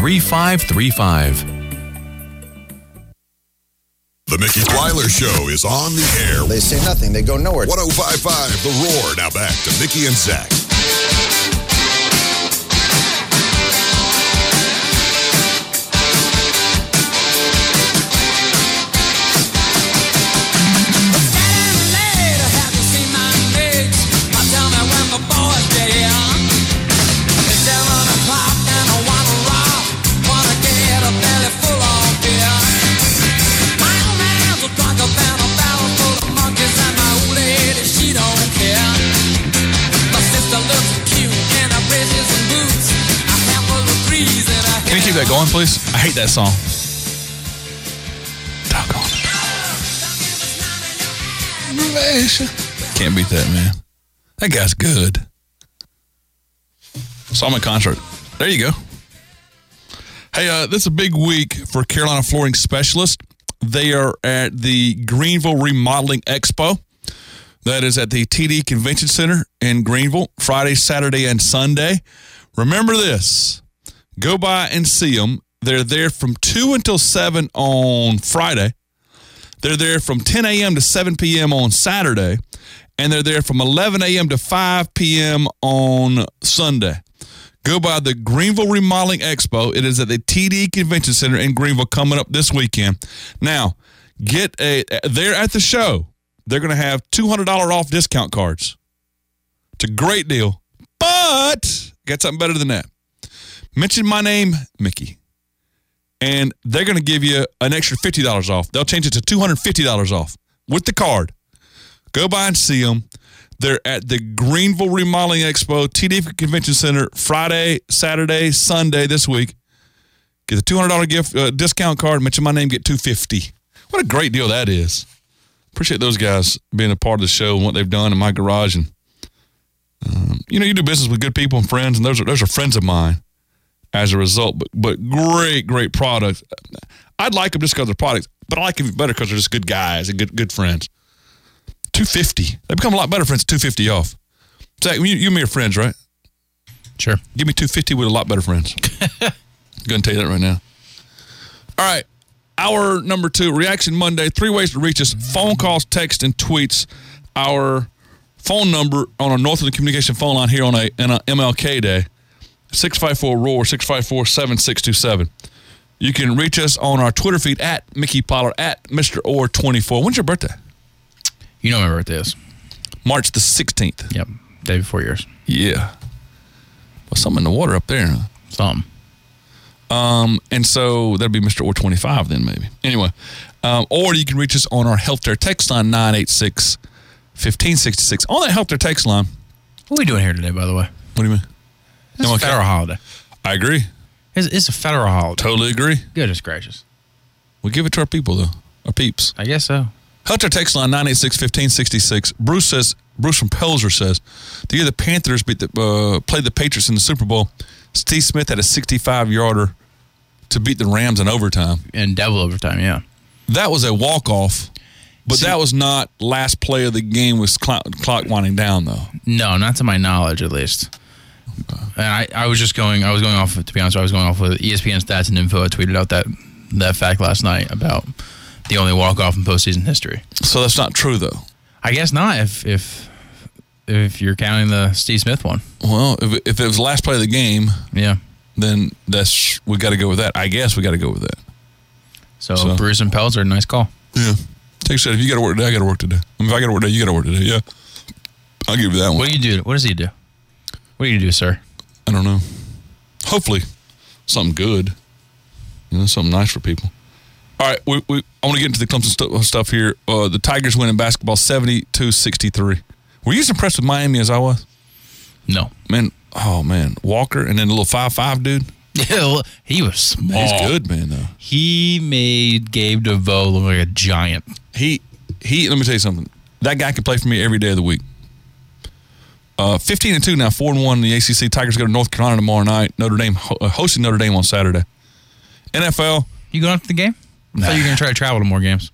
888-866-3535. The Mickey Weiler Show is on the air. They say nothing. They go nowhere. 105.5 The Roar. Now back to Mickey and Zach. Can you keep that going, please? I hate that song. Doggone it. Can't beat that, man. That guy's good. Saw him at concert. There you go. Hey, this is a big week for Carolina Flooring Specialists. They are at the Greenville Remodeling Expo. That is at the TD Convention Center in Greenville, Friday, Saturday, and Sunday. Remember this. Go by and see them. They're there from 2 until 7 on Friday. They're there from 10 a.m. to 7 p.m. on Saturday. And they're there from 11 a.m. to 5 p.m. on Sunday. Go by the Greenville Remodeling Expo. It is at the TD Convention Center in Greenville coming up this weekend. Now, they're at the show. They're going to have $200 off discount cards. It's a great deal. But, got something better than that. Mention my name, Mickey, and they're going to give you an extra $50 off. They'll change it to $250 off with the card. Go by and see them. They're at the Greenville Remodeling Expo, TD Convention Center, Friday, Saturday, Sunday this week. Get the $200 gift discount card. Mention my name, get $250. What a great deal that is. Appreciate those guys being a part of the show and what they've done in my garage. And you do business with good people and friends, and those are friends of mine. As a result, but great products. I'd like them just because they're products, but I like them better because they're just good guys and good friends. $250. They become a lot better friends. $250 off. Zach, you and me are friends, right? Sure. Give me $250 with a lot better friends. I'm going to tell you that right now. All right. Hour number 2, Reaction Monday. 3 ways to reach us: phone calls, text, and tweets. Our phone number on our Northland Communication phone line here on an MLK Day. 654-ROAR, 654-7627. You can reach us on our Twitter feed at Mickey Pollard, at Mr. Orr24. When's your birthday? You know my birthday is. March the 16th. Yep. Day before yours. Yeah. Well, something in the water up there, huh? Something. And so that'd be Mr. Orr25 then, maybe. Anyway, or you can reach us on our Healthcare text line, 986-1566. On that Healthcare text line. What are we doing here today, by the way? What do you mean? It's a federal holiday. I agree. It's a federal holiday. Totally agree. Goodness gracious. We give it to our people, though. Our peeps. I guess so. Hunter text line 986-1566. Bruce from Pelzer says, the year the Panthers played the Patriots in the Super Bowl, Steve Smith had a 65-yarder to beat the Rams in overtime. In double overtime, yeah. That was a walk-off, but that was not last play of the game with clock winding down, though. No, not to my knowledge, at least. And I was going off, to be honest, I was going off with ESPN stats and info. I tweeted out that fact last night about the only walk-off in postseason history. So that's not true, though. I guess not, if you're counting the Steve Smith one. Well, if it was the last play of the game, yeah, then we got to go with that. I guess we got to go with that. So Bruce and Pelzer, nice call. Yeah. Take said, if you got to work today, I got to work today. If I got to work today, you got to work today. Yeah. I'll give you that one. What do you do? What does he do? What do you do, sir? I don't know. Hopefully, something good. Something nice for people. All right, I want to get into the Clemson stuff here. The Tigers win in basketball 72-63. Were you as impressed with Miami as I was? No. Man, Walker and then the little 5'5" dude. Yeah, he was small. He's good, man, though. He made Gabe DeVoe look like a giant. Let me tell you something. That guy can play for me every day of the week. 15-2 now, 4-1 in the ACC. Tigers go to North Carolina tomorrow night. Notre Dame hosting Notre Dame on Saturday. NFL. You going up to the game? I thought you were going to try to travel to more games.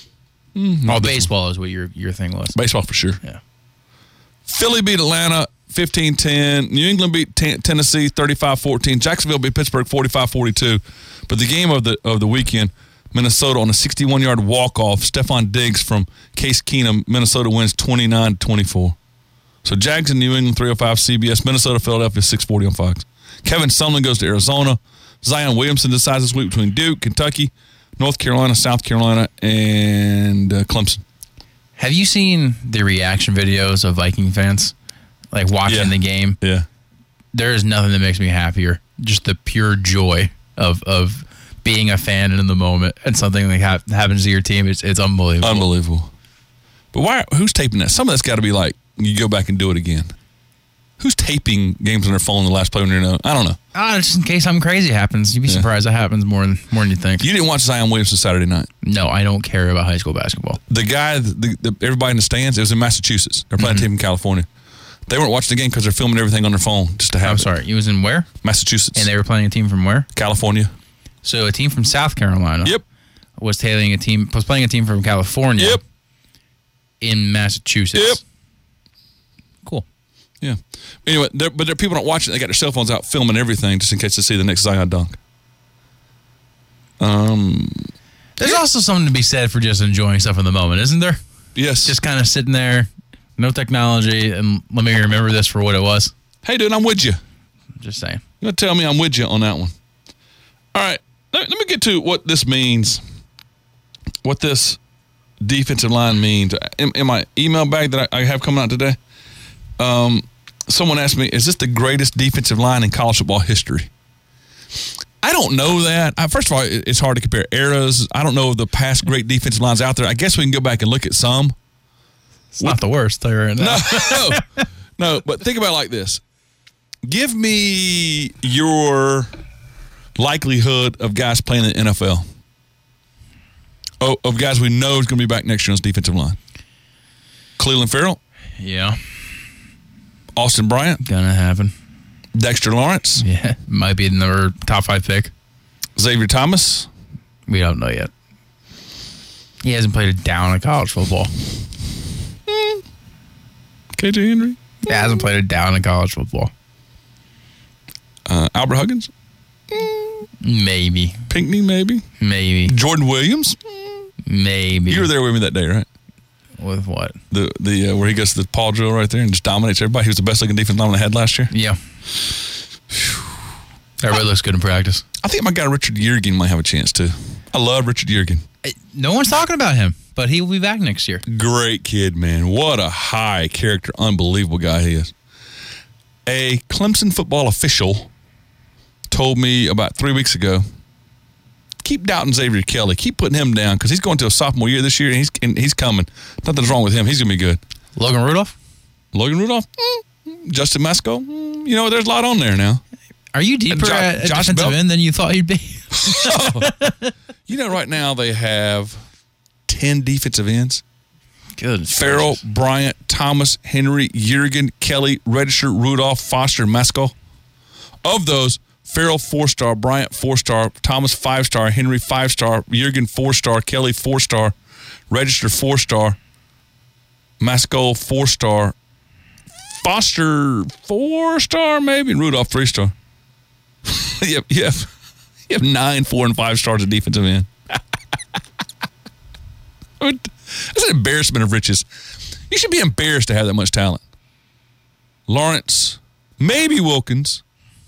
Baseball is what your thing was. Baseball for sure. Yeah. Philly beat Atlanta 15-10. New England beat Tennessee 35-14. Jacksonville beat Pittsburgh 45-42. But the game of the weekend, Minnesota on a 61-yard walk-off. Stephon Diggs from Case Keenum. Minnesota wins 29-24. So Jags in New England, 305 CBS. Minnesota, Philadelphia, 640 on Fox. Kevin Sumlin goes to Arizona. Zion Williamson decides this week between Duke, Kentucky, North Carolina, South Carolina, and Clemson. Have you seen the reaction videos of Viking fans? Like watching the game? Yeah. There is nothing that makes me happier. Just the pure joy of being a fan in the moment and something like happens to your team. It's unbelievable. Unbelievable. But who's taping that? Some of that's got to be like, you go back and do it again. Who's taping games on their phone in the last play when you're I don't know. Just in case something crazy happens. You'd be surprised that happens more than you think. You didn't watch Zion Williamson Saturday night? No, I don't care about high school basketball. The guy, everybody in the stands, it was in Massachusetts. They're playing a team in California. They weren't watching the game because they're filming everything on their phone just to have I'm sorry, he was in where? Massachusetts. And they were playing a team from where? California. So a team from South Carolina. Yep. Was playing a team from California. Yep. In Massachusetts. Yep. Cool. Yeah. Anyway, people don't watch it. They got their cell phones out filming everything just in case they see the next Zion dunk. There's also something to be said for just enjoying stuff in the moment, isn't there? Yes. Just kind of sitting there, no technology, and let me remember this for what it was. Hey, dude, I'm with you. Just saying. You're going to tell me I'm with you on that one. All right. Let me get to what this means. What this defensive line means. In my email bag that I have coming out today, someone asked me, is this the greatest defensive line in college football history? I don't know that. First of all, it's hard to compare eras. I don't know of the past great defensive lines out there. I guess we can go back and look at some. It's not the worst, tell you right now. No, but think about it like this. Give me your likelihood of guys playing in the NFL. Oh, of guys we know is going to be back next year on this defensive line. Cleveland Farrell. Yeah. Austin Bryant. Gonna happen. Dexter Lawrence. Yeah. Might be another top 5 pick. Xavier Thomas. We don't know yet. He hasn't played a down in college football. KJ Henry. He hasn't played a down in college football. Albert Huggins. Maybe. Pinckney, maybe. Maybe. Jordan Williams. Maybe. You were there with me that day, right? With what? The where he goes to the Paul drill right there and just dominates everybody. He was the best looking defensive lineman they had last year. Yeah. Everybody looks good in practice. I think my guy Richard Yergin might have a chance too. I love Richard Yergin. No one's talking about him, but he will be back next year. Great kid, man. What a high character, unbelievable guy he is. A Clemson football official told me about 3 weeks ago, keep doubting Xavier Kelly. Keep putting him down because he's going to a sophomore year this year, and he's coming. Nothing's wrong with him. He's going to be good. Logan Rudolph? Justin Masco? You know, there's a lot on there now. Are you deeper at defensive end than you thought you'd be? You know, right now they have 10 defensive ends. Good. Farrell, Bryant, Thomas, Henry, Yergin, Kelly, Register, Rudolph, Foster, Masco. Of those, Farrell 4-star, Bryant 4-star, Thomas 5-star, Henry 5-star, Yergin 4-star, Kelly 4-star, Register 4-star, Masco 4-star, Foster 4-star maybe, and Rudolph 3-star. You have 9 4 and 5 stars at defensive end. That's an embarrassment of riches. You should be embarrassed to have that much talent. Lawrence, maybe Wilkins,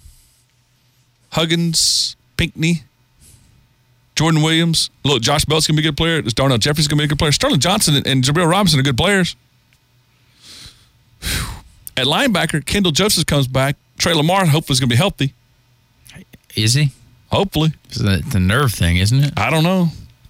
Huggins, Pinckney, Jordan Williams. Look, Josh Belt's going to be a good player. Darnell Jeffries going to be a good player. Sterling Johnson and Jabril Robinson are good players. At linebacker, Kendall Joseph comes back. Trey Lamar hopefully is going to be healthy. Is he? Hopefully. It's a nerve thing, isn't it? I don't know.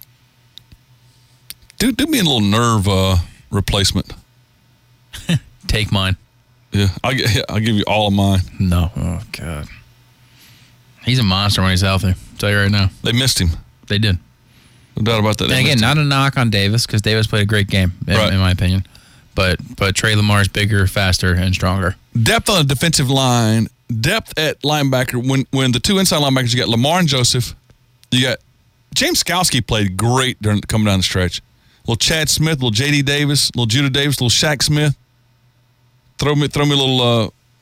Do me a little nerve replacement. Take mine. Yeah, I'll give you all of mine. No. Oh, God. He's a monster when he's healthy. I'll tell you right now. They missed him. They did. No doubt about that. And again, not a knock on Davis because Davis played a great game, in my opinion. But Trey Lamar is bigger, faster, and stronger. Depth on the defensive line, depth at linebacker. When the two inside linebackers, you got Lamar and Joseph. You got James Skalski played great coming down the stretch. Little Chad Smith, little J.D. Davis, little Judah Davis, little Shaq Smith. Throw me a little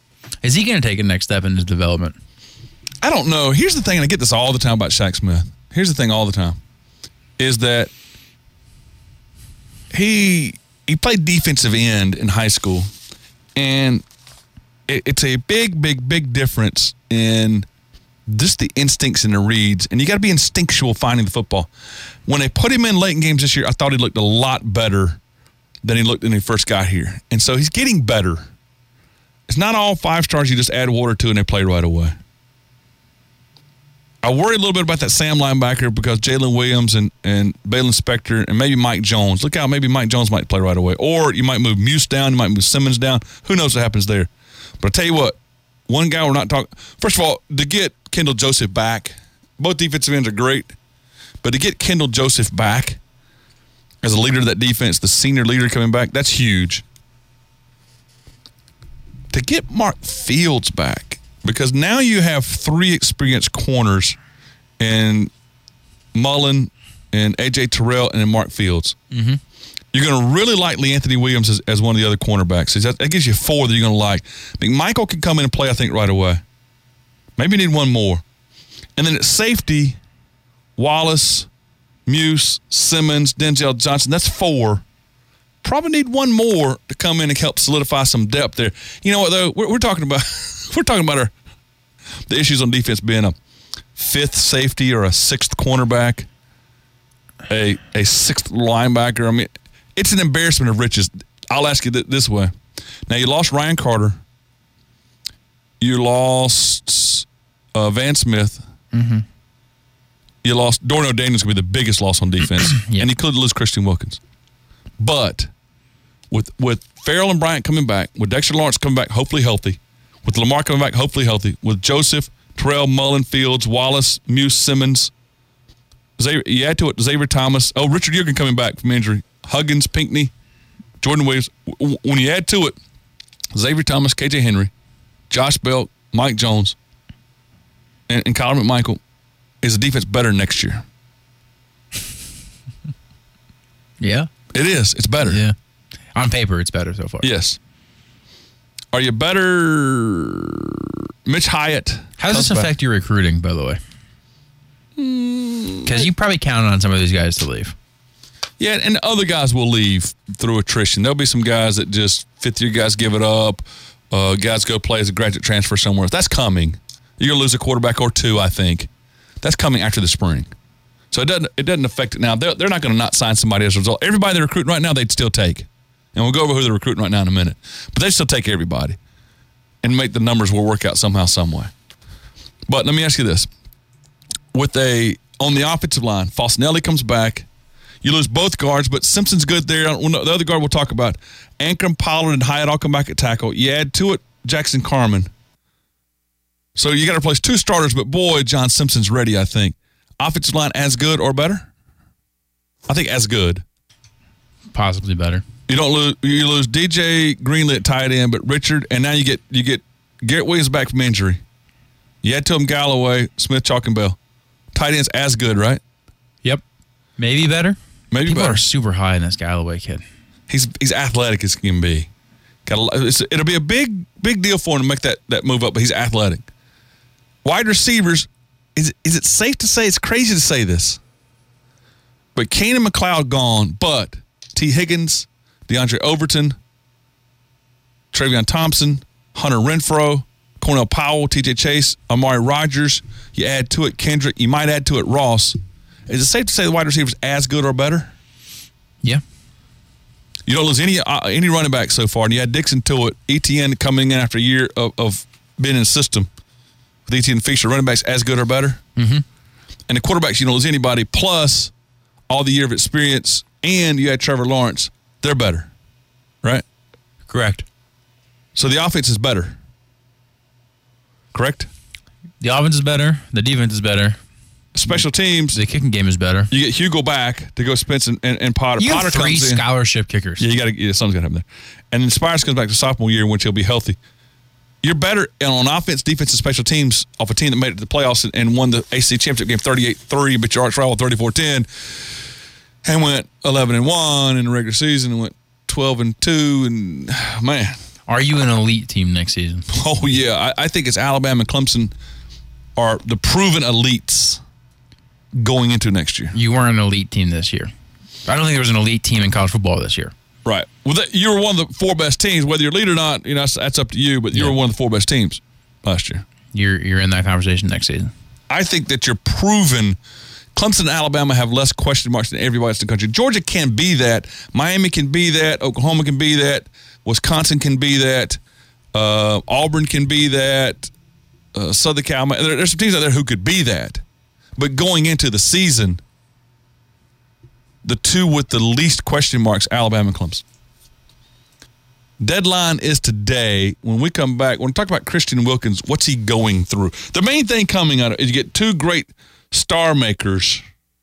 Is he going to take a next step in his development? I don't know. Here's the thing, and I get this all the time about Shaq Smith. Here's the thing all the time, is that he played defensive end in high school, and it's a big difference in just the instincts and the reads, and you got to be instinctual finding the football. When they put him in late in games this year, I thought he looked a lot better than he looked when he first got here, and so he's getting better. It's not all 5 stars you just add water to and they play right away. I worry a little bit about that Sam linebacker because Jalen Williams and Balin Spector and maybe Mike Jones. Look out, maybe Mike Jones might play right away. Or you might move Muse down, you might move Simmons down. Who knows what happens there? But I tell you what, one guy we're not talking. First of all, to get Kendall Joseph back, both defensive ends are great, but to get Kendall Joseph back as a leader of that defense, the senior leader coming back, that's huge. To get Mark Fields back, because now you have 3 experienced corners in Mullen and A.J. Terrell and then Mark Fields. Mm-hmm. You're going to really like Lee Anthony Williams as one of the other cornerbacks. That gives you 4 that you're going to like. McMichael can come in and play, I think, right away. Maybe you need one more. And then at safety, Wallace, Muse, Simmons, Denzel Johnson. That's 4. Probably need one more to come in and help solidify some depth there. You know what, though? We're talking about the issues on defense being a 5th safety or a 6th cornerback, a 6th linebacker. I mean, it's an embarrassment of riches. I'll ask you this way. Now, you lost Ryan Carter. You lost Van Smith. Mm-hmm. You lost Darnell Daniels, going to be the biggest loss on defense. Yep. And you could lose Christian Wilkins. But with Farrell and Bryant coming back, with Dexter Lawrence coming back, hopefully healthy, with Lamar coming back, hopefully healthy, with Joseph, Terrell, Mullen, Fields, Wallace, Muse, Simmons, you add to it Xavier Thomas. Oh, Richard Yeargin coming back from injury. Huggins, Pinckney, Jordan Williams. When you add to it Xavier Thomas, KJ Henry, Josh Bell, Mike Jones, and Kyler McMichael, is the defense better next year? Yeah. It is. It's better. Yeah. On paper, it's better so far. Yes. Are you better, Mitch Hyatt? How does this affect your recruiting, by the way? Because you probably counted on some of these guys to leave. Yeah, and other guys will leave through attrition. There'll be some guys that just 5th-year guys give it up. Guys go play as a graduate transfer somewhere else. That's coming. You're going to lose a quarterback or 2, I think. That's coming after the spring. So it doesn't affect it now. They're not going to not sign somebody as a result. Everybody they're recruiting right now, they'd still take. And we'll go over who they're recruiting right now in a minute. But they still take everybody and make the numbers will work out somehow, some way. But let me ask you this. On the offensive line, Falsinelli comes back. You lose both guards, but Simpson's good there. The other guard we'll talk about. Ankrum, Pollard, and Hyatt all come back at tackle. You add to it Jackson Carman. So you got to replace 2 starters, but boy, John Simpson's ready, I think. Offensive line as good or better? I think as good. Possibly better. You lose DJ Greenlee at tight end, but Richard, and now you get Garrett Williams back from injury. You add to him Galloway, Smith, Chalk, and Bell. Tight end's as good, right? Yep. Maybe better. People are super high in this Galloway kid. He's athletic as can be. It'll be a big deal for him to make that move up, but he's athletic. Wide receivers, is it safe to say, it's crazy to say this, but Keenan McLeod gone, but T. Higgins, DeAndre Overton, Travion Thompson, Hunter Renfrow, Cornell Powell, TJ Chase, Amari Rogers. You add to it Kendrick. You might add to it Ross. Is it safe to say the wide receivers as good or better? Yeah. You don't lose any running back so far, and you add Dixon to it. ETN coming in after a year of being in the system with ETN Fisher. Running backs as good or better? Mm-hmm. And the quarterbacks, you don't lose anybody, plus all the year of experience, and you had Trevor Lawrence. They're better, right? Correct. So the offense is better. Correct? The offense is better. The defense is better. Special teams. The kicking game is better. You get Hugo back to go Spence and Potter. You Potter have 3 comes in. scholarship kickers. Yeah, something's got to happen there. And then Spires comes back to sophomore year, which he'll be healthy. You're better on offense, defense, and special teams off a team that made it to the playoffs and won the ACC championship game 38-3, but your arch rival 34-10, and went 11-1 in the regular season and went 12-2. And man, Are you an elite team next season? Oh, yeah. I think it's Alabama and Clemson are the proven elites going into next year. You weren't an elite team this year. I don't think there was an elite team in college football this year. Right. Well, you were one of the 4 best teams. Whether you're elite or not, that's up to you, but you were one of the 4 best teams last year. You're in that conversation next season. I think that you're proven. Clemson and Alabama have less question marks than everybody else in the country. Georgia can be that. Miami can be that. Oklahoma can be that. Wisconsin can be that. Auburn can be that. Southern California. There's some teams out there who could be that. But going into the season, the 2 with the least question marks, Alabama and Clemson. Deadline is today. When we come back, when we talk about Christian Wilkins, what's he going through? The main thing coming out of it is you get 2 great star makers,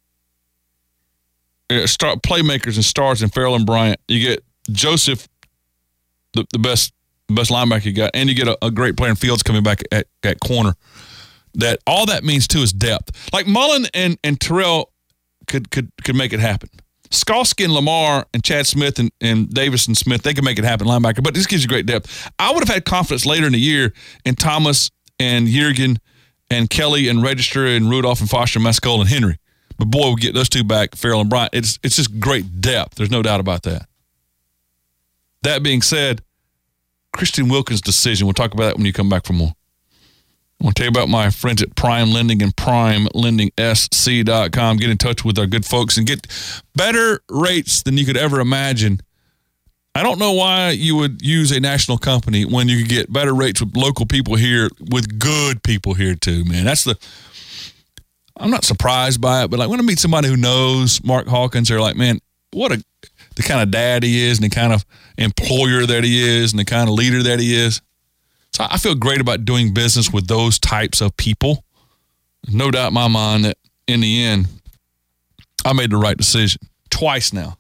playmakers and stars in Farrell and Bryant. You get Joseph, the best linebacker you got, and you get a great player in Fields coming back at corner. That all that means too is depth. Like Mullen and Terrell could make it happen. Skalski and Lamar and Chad Smith and Davis and Smith, they can make it happen, linebacker. But this gives you great depth. I would have had confidence later in the year in Thomas and Yergin and Kelly and Register and Rudolph and Foster, Mescol and Henry. But boy, we'll get those 2 back, Farrell and Bryant. It's just great depth. There's no doubt about that. That being said, Christian Wilkins' decision, we'll talk about that when you come back for more. I want to tell you about my friends at Prime Lending and PrimeLendingSC.com. Get in touch with our good folks and get better rates than you could ever imagine. I don't know why you would use a national company when you could get better rates with local people here, with good people here too, man. I'm not surprised by it, but like when I meet somebody who knows Mark Hawkins, they're like, man, the kind of dad he is and the kind of employer that he is and the kind of leader that he is. So I feel great about doing business with those types of people. There's no doubt in my mind that in the end, I made the right decision twice now.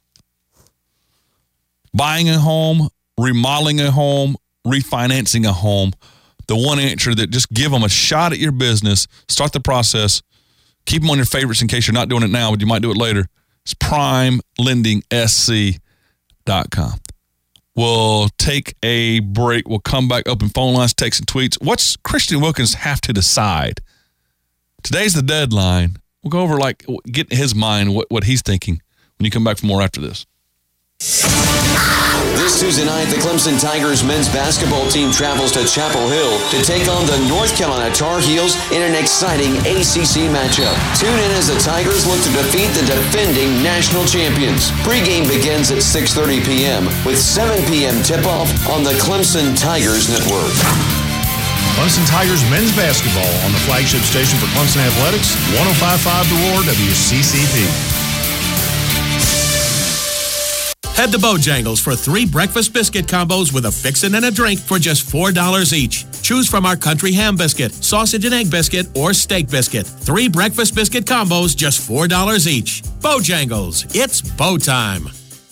Buying a home, remodeling a home, refinancing a home. The one answer that just give them a shot at your business, start the process, keep them on your favorites in case you're not doing it now, but you might do it later. It's PrimeLendingSC.com. We'll take a break. We'll come back, open phone lines, text and tweets. What's Christian Wilkins have to decide? Today's the deadline. We'll go over, get in his mind what he's thinking when you come back for more after this. This Tuesday night, the Clemson Tigers men's basketball team travels to Chapel Hill to take on the North Carolina Tar Heels in an exciting ACC matchup. Tune in as the Tigers look to defeat the defending national champions. Pre-game begins at 6:30 p.m. with 7 p.m. tip-off on the Clemson Tigers Network. Clemson Tigers men's basketball on the flagship station for Clemson Athletics, 105.5 The Roar, WCCP. Head to Bojangles for 3 breakfast biscuit combos with a fixin' and a drink for just $4 each. Choose from our country ham biscuit, sausage and egg biscuit, or steak biscuit. 3 breakfast biscuit combos, just $4 each. Bojangles, it's Bo time.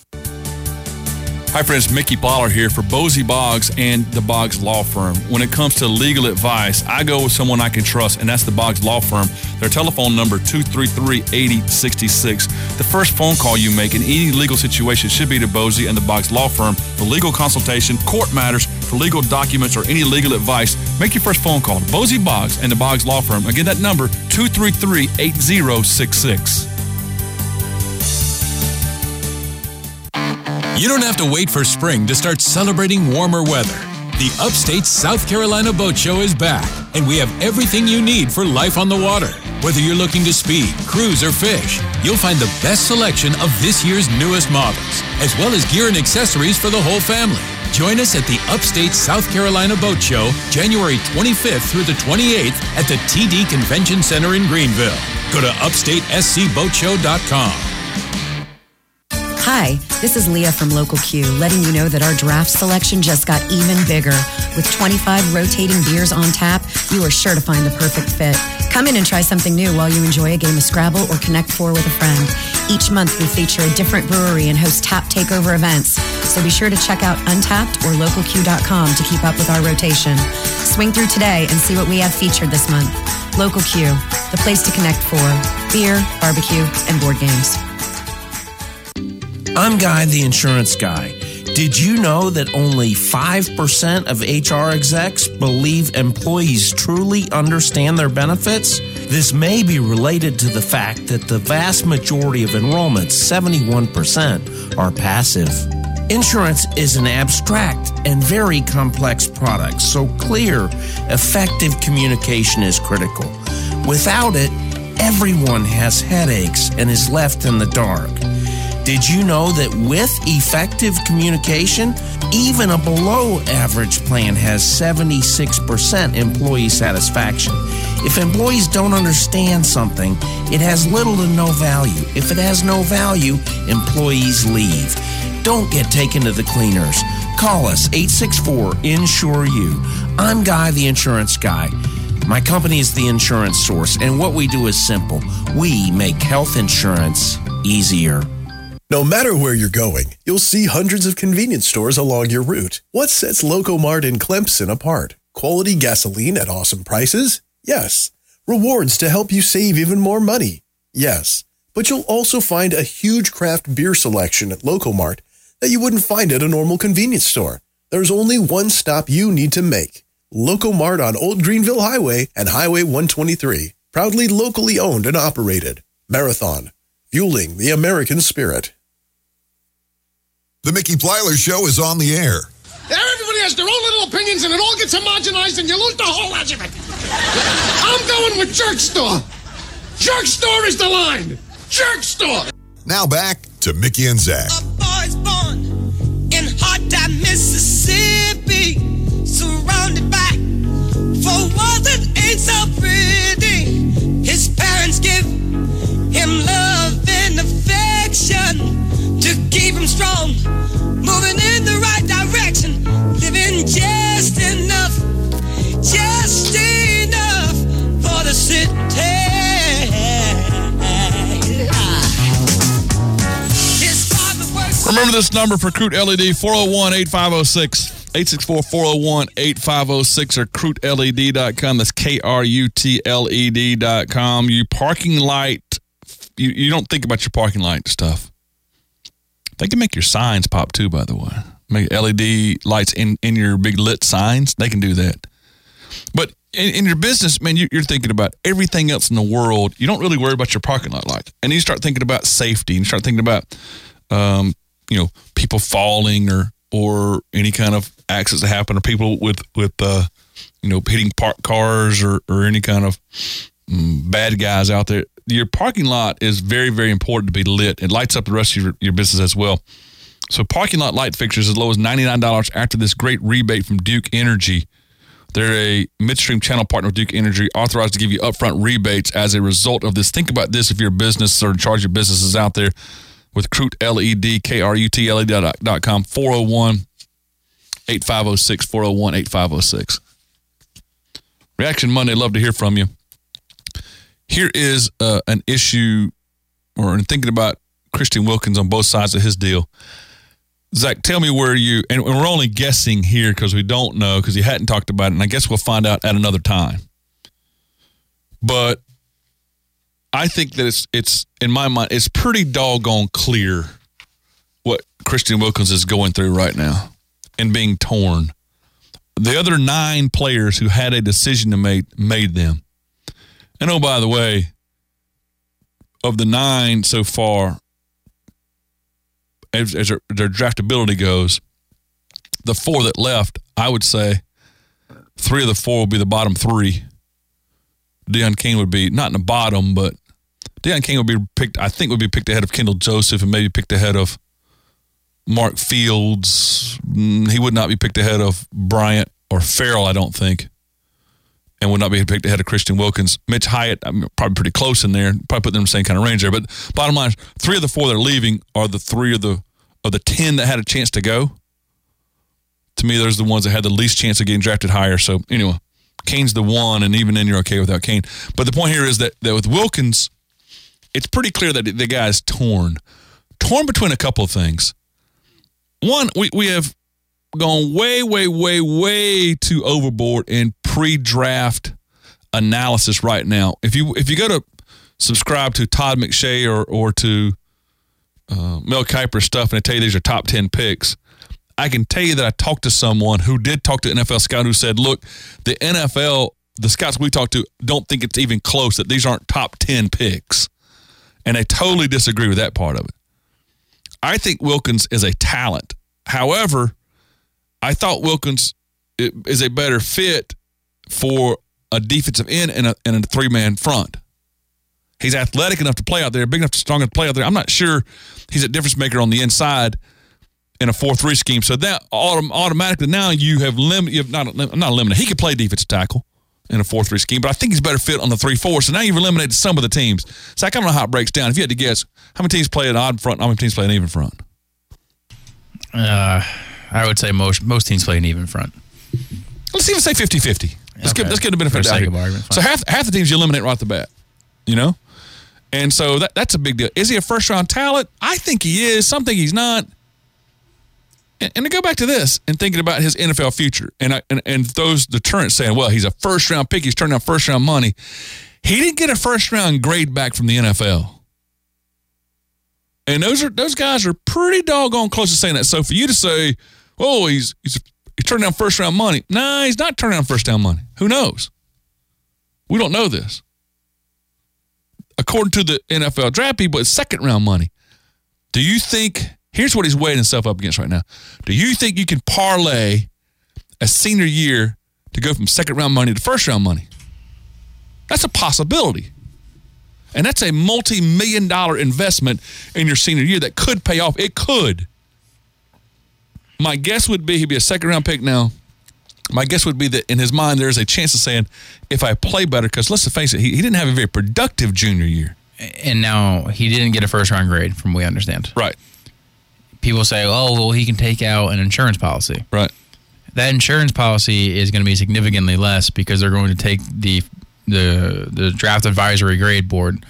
Hi friends, Mickey Plyler here for Bosie Boggs and the Boggs Law Firm. When it comes to legal advice, I go with someone I can trust, and that's the Boggs Law Firm. Their telephone number, 233-8066. The first phone call you make in any legal situation should be to Bosie and the Boggs Law Firm for legal consultation, court matters, for legal documents, or any legal advice. Make your first phone call to Bosie Boggs and the Boggs Law Firm. Again, that number, 233-8066. You don't have to wait for spring to start celebrating warmer weather. The Upstate South Carolina Boat Show is back, and we have everything you need for life on the water. Whether you're looking to speed, cruise, or fish, you'll find the best selection of this year's newest models, as well as gear and accessories for the whole family. Join us at the Upstate South Carolina Boat Show, January 25th through the 28th at the TD Convention Center in Greenville. Go to upstatescboatshow.com. Hi, this is Leah from Local Q, letting you know that our draft selection just got even bigger. With 25 rotating beers on tap, you are sure to find the perfect fit. Come in and try something new while you enjoy a game of Scrabble or Connect 4 with a friend. Each month, we feature a different brewery and host tap takeover events, so be sure to check out Untapped or LocalQ.com to keep up with our rotation. Swing through today and see what we have featured this month. Local Q, the place to connect for beer, barbecue, and board games. I'm Guy, the insurance guy. Did you know that only 5% of HR execs believe employees truly understand their benefits? This may be related to the fact that the vast majority of enrollments, 71%, are passive. Insurance is an abstract and very complex product, so clear, effective communication is critical. Without it, everyone has headaches and is left in the dark. Did you know that with effective communication, even a below-average plan has 76% employee satisfaction? If employees don't understand something, it has little to no value. If it has no value, employees leave. Don't get taken to the cleaners. Call us, 864-INSURE-YOU. I'm Guy, the insurance guy. My company is The Insurance Source, and what we do is simple. We make health insurance easier. No matter where you're going, you'll see hundreds of convenience stores along your route. What sets Locomart in Clemson apart? Quality gasoline at awesome prices? Yes. Rewards to help you save even more money? Yes. But you'll also find a huge craft beer selection at Locomart that you wouldn't find at a normal convenience store. There's only one stop you need to make. Locomart on Old Greenville Highway and Highway 123. Proudly locally owned and operated. Marathon. Fueling the American spirit. The Mickey Plyler Show is on the air. Everybody has their own little opinions, and it all gets homogenized, and you lose the whole argument. I'm going with Jerk Store. Jerk Store is the line. Jerk Store. Now back to Mickey and Zach. A boy's born in hot time, Mississippi, surrounded by four walls that ain't so pretty. His parents give him love and affection to keep him strong, moving in the right direction, living just enough for the city. Remember this number for Crute LED, 401-8506, 864-401-8506, or CruteLED.com. That's KRUTLED.com. You parking light, you don't think about your parking light stuff. They can make your signs pop too, by the way. Make LED lights in your big lit signs. They can do that. But in your business, man, you're thinking about everything else in the world. You don't really worry about your parking lot light. And you start thinking about safety. And you start thinking about, people falling or any kind of accidents that happen, or people with hitting parked cars or any kind of bad guys out there. Your parking lot is very, very important to be lit. It lights up the rest of your business as well. So parking lot light fixtures as low as $99 after this great rebate from Duke Energy. They're a midstream channel partner with Duke Energy, authorized to give you upfront rebates as a result of this. Think about this if you're a business or in charge of businesses out there with Crute LED, KRUTLED.com, 401-8506, 401-8506. Reaction Monday, love to hear from you. Here is an issue, or in thinking about Christian Wilkins on both sides of his deal. Zach, tell me where and we're only guessing here because we don't know, because he hadn't talked about it, and I guess we'll find out at another time. But I think that it's in my mind, it's pretty doggone clear what Christian Wilkins is going through right now and being torn. The other 9 players who had a decision to make made them. And oh, by the way, of the 9 so far, as their draftability goes, the 4 that left, I would say 3 of the 4 will be the bottom 3. Deion King would be not in the bottom, but Deion King would be picked, I think, would be picked ahead of Kendall Joseph and maybe picked ahead of Mark Fields. He would not be picked ahead of Bryant or Farrell, I don't think, and would not be picked ahead of Christian Wilkins. Mitch Hyatt, probably pretty close in there. Probably put them in the same kind of range there. But bottom line, 3 of the 4 that are leaving are the 3 of the 10 that had a chance to go. To me, those are the ones that had the least chance of getting drafted higher. So anyway, Kane's the 1, and even then you're okay without Kane. But the point here is that with Wilkins, it's pretty clear that the guy is torn between a couple of things. One, we have gone way, way, way, way too overboard in pre-draft analysis right now. If you go to subscribe to Todd McShay or to Mel Kiper's stuff and they tell you these are top 10 picks, I can tell you that I talked to someone who did talk to an NFL scout who said, look, the NFL, the scouts we talked to don't think it's even close, that these aren't top 10 picks. And I totally disagree with that part of it. I think Wilkins is a talent. However, I thought Wilkins is a better fit for a defensive end and a three-man front. He's athletic enough to play out there, big enough, strong enough to play out there. I'm not sure he's a difference maker on the inside in a 4-3 scheme. So that automatically now you have not eliminated. He could play defensive tackle in a 4-3 scheme, but I think he's better fit on the 3-4. So now you've eliminated some of the teams. Zach, I don't know how it breaks down. If you had to guess, how many teams play an odd front and how many teams play an even front? I would say most teams play an even front. Let's even say 50-50. Let's get the benefit out here. So half the teams you eliminate right off the bat, you know? And so that's a big deal. Is he a first-round talent? I think he is. Some think he's not. And to go back to this and thinking about his NFL future and those deterrents saying, well, he's a first-round pick. He's turning down first-round money. He didn't get a first-round grade back from the NFL. And those guys are pretty doggone close to saying that. So for you to say, oh, he's turning down first-round money. Nah, he's not turning down first-round money. Who knows? We don't know this. According to the NFL draft people, it's second-round money. Do you think, here's what he's weighing himself up against right now. Do you think you can parlay a senior year to go from second-round money to first-round money? That's a possibility. And that's a multi-million-dollar investment in your senior year that could pay off. It could. My guess would be he'd be a second-round pick now. My guess would be that in his mind there's a chance of saying, if I play better, because let's face it, he didn't have a very productive junior year. And now he didn't get a first-round grade, from what we understand. Right. People say, oh, well, he can take out an insurance policy. Right. That insurance policy is going to be significantly less because they're going to take the draft advisory grade board,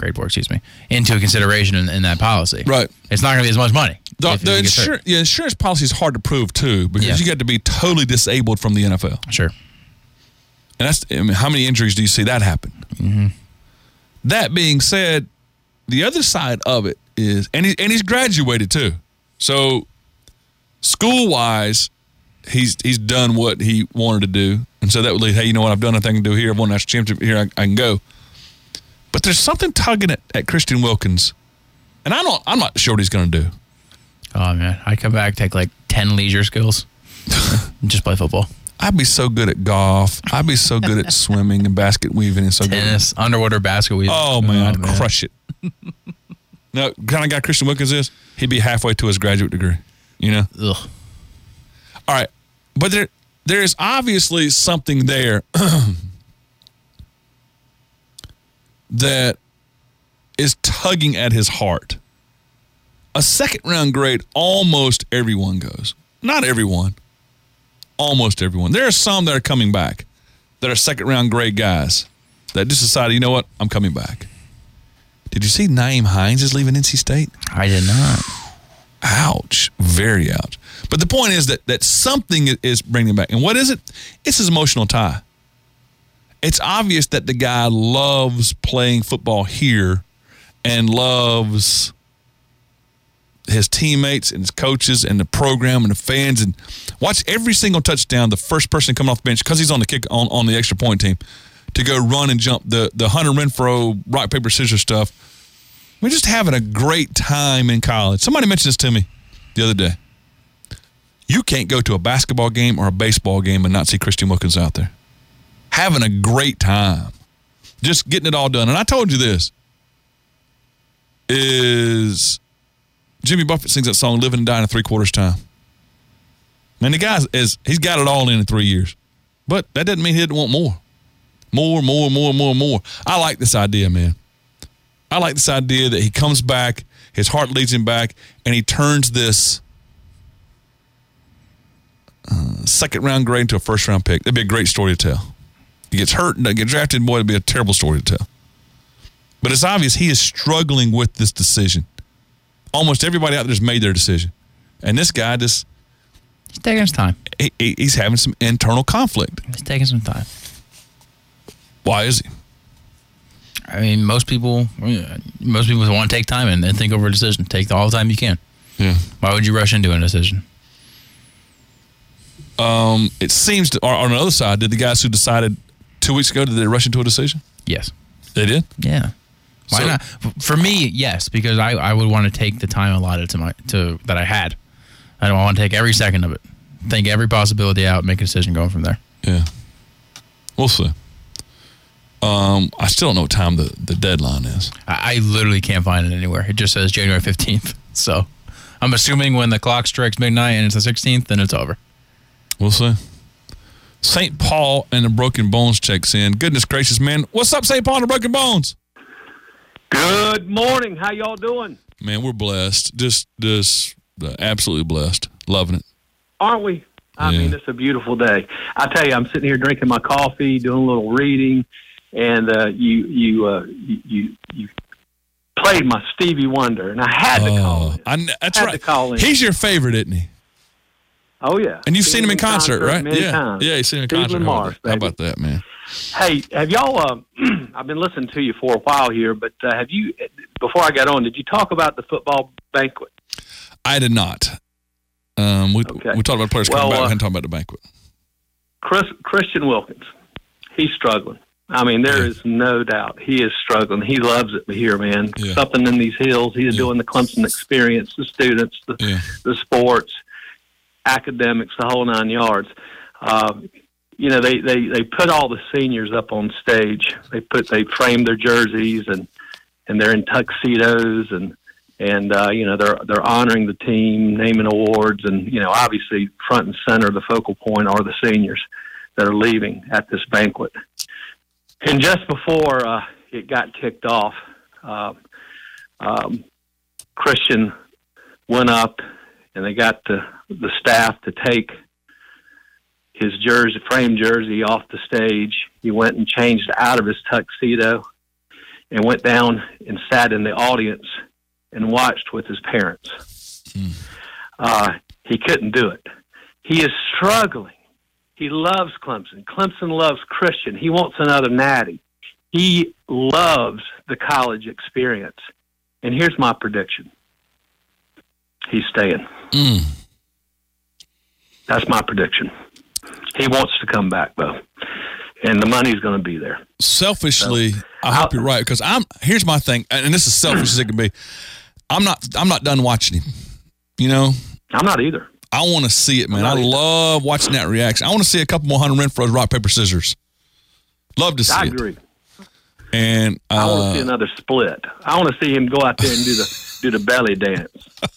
into consideration in that policy. Right. It's not going to be as much money. The insurance policy is hard to prove, too, because you got to be totally disabled from the NFL. Sure. And how many injuries do you see that happen? Mm-hmm. That being said, the other side of it is, and he's graduated, too. So school-wise, he's done what he wanted to do. And so that would lead, hey, you know what, I've done nothing I can do here. I've won a national championship here. I can go. But there's something tugging at Christian Wilkins, and I'm not sure what he's going to do. Oh, man. I'd come back, take like 10 leisure skills, and just play football. I'd be so good at golf. I'd be so good at swimming and basket weaving and so tennis, good. Underwater basket weaving. Oh, man, I'd crush it. No, kind of guy Christian Wilkins is, he'd be halfway to his graduate degree, you know? Ugh. All right. But there is obviously something there that is tugging at his heart. A second-round grade, almost everyone goes. Not everyone. Almost everyone. There are some that are coming back that are second-round grade guys that just decided, you know what, I'm coming back. Did you see Nyheim Hines is leaving NC State? I did not. Ouch. Very ouch. But the point is that something is bringing him back. And what is it? It's his emotional tie. It's obvious that the guy loves playing football here and loves his teammates and his coaches and the program and the fans, and watch every single touchdown, the first person coming off the bench, because he's on the kick on the extra point team, to go run and jump the Hunter Renfrow rock, paper, scissors stuff. We're just having a great time in college. Somebody mentioned this to me the other day. You can't go to a basketball game or a baseball game and not see Christian Wilkins out there. Having a great time. Just getting it all done. And I told you this. Is Jimmy Buffett sings that song, Living and Dying in 3/4 time. Man, the guy he's got it all in 3 years. But that doesn't mean he didn't want more. More. I like this idea, man. I like this idea that he comes back, his heart leads him back, and he turns this second-round grade into a first-round pick. That'd be a great story to tell. He gets hurt and doesn't get drafted, boy, it'd be a terrible story to tell. But it's obvious he is struggling with this decision. Almost everybody out there has made their decision. And this guy just... He's taking his time. He's having some internal conflict. He's taking some time. Why is he? I mean, most people want to take time and think over a decision. Take all the time you can. Yeah. Why would you rush into a decision? It seems to, or on the other side, did the guys who decided 2 weeks ago, did they rush into a decision? Yes. They did? Yeah. Why not? For me, yes, because I would want to take the time allotted to that I had. I don't want to take every second of it. Think every possibility out, make a decision going from there. Yeah. We'll see. I still don't know what time the deadline is. I literally can't find it anywhere. It just says January 15th. So I'm assuming when the clock strikes midnight and it's the 16th, then it's over. We'll see. St. Paul and the Broken Bones checks in. Goodness gracious, man. What's up, St. Paul and the Broken Bones? Good morning. How y'all doing? Man, we're blessed. Just absolutely blessed. Loving it. Aren't we? I mean, it's a beautiful day. I tell you, I'm sitting here drinking my coffee, doing a little reading, and you played my Stevie Wonder, and I had to call in. That's right. To call in. He's your favorite, isn't he? Oh, yeah. And you've seen him in concert, right? Many times. Yeah, you've seen him in concert. Mars, How about that, man? Hey, have y'all, I've been listening to you for a while here, but have you, before I got on, did you talk about the football banquet? I did not. We talked about players coming back. We hadn't talked about the banquet. Christian Wilkins, he's struggling. I mean, there is no doubt he is struggling. He loves it here, man. Yeah. Something in these hills. He's doing the Clemson experience, the students, the sports, academics, the whole 9 yards. They put all the seniors up on stage. They framed their jerseys and they're in tuxedos and they're honoring the team, naming awards, and obviously front and center, the focal point are the seniors that are leaving at this banquet. And just before it got kicked off, Christian went up and they got the staff to take his framed jersey off the stage. He went and changed out of his tuxedo and went down and sat in the audience and watched with his parents. He couldn't do it. He is struggling. He loves Clemson. Clemson loves Christian. He wants another natty. He loves the college experience. And here's my prediction. He's staying. That's my prediction. He wants to come back, though. And the money's going to be there. Selfishly, I hope you're right, because here's my thing, and this is selfish as it can be. I'm not done watching him. I'm not either. I want to see it, man. I love watching that reaction. I want to see a couple more Hunter Renfro's rock, paper, scissors. Love to see it. I agree. And I want to see another split. I want to see him go out there and do the belly dance.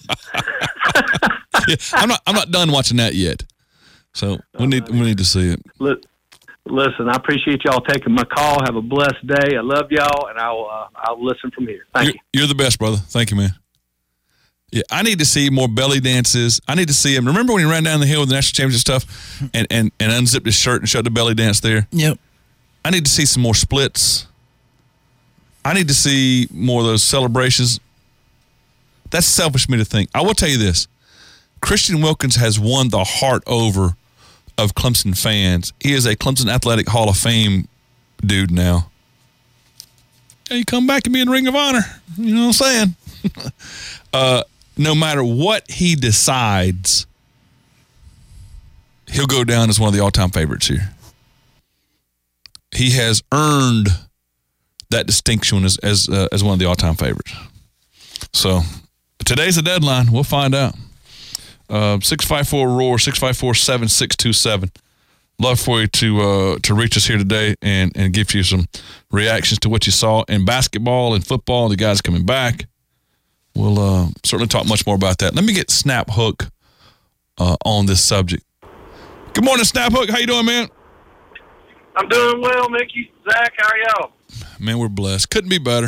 I'm not done watching that yet. So we need to see it. Listen, I appreciate y'all taking my call. Have a blessed day. I love y'all, and I'll listen from here. Thank you. You're the best, brother. Thank you, man. Yeah, I need to see more belly dances. I need to see him. Remember when he ran down the hill with the national championship stuff and unzipped his shirt and showed the belly dance there? Yep. I need to see some more splits. I need to see more of those celebrations. That's selfish of me to think. I will tell you this. Christian Wilkins has won the heart over of Clemson fans. He is a Clemson Athletic Hall of Fame dude now. Yeah, you come back and be in the Ring of Honor. You know what I'm saying? No matter what he decides, he'll go down as one of the all-time favorites here. He has earned that distinction as one of the all-time favorites. So today's the deadline. We'll find out. 654-ROAR, 654-7627. Love for you to reach us here today and give you some reactions to what you saw in basketball and football, the guys coming back. We'll certainly talk much more about that. Let me get Snap Hook on this subject. Good morning, Snap Hook. How you doing, man? I'm doing well, Mickey. Zach, how are y'all? Man, we're blessed. Couldn't be better.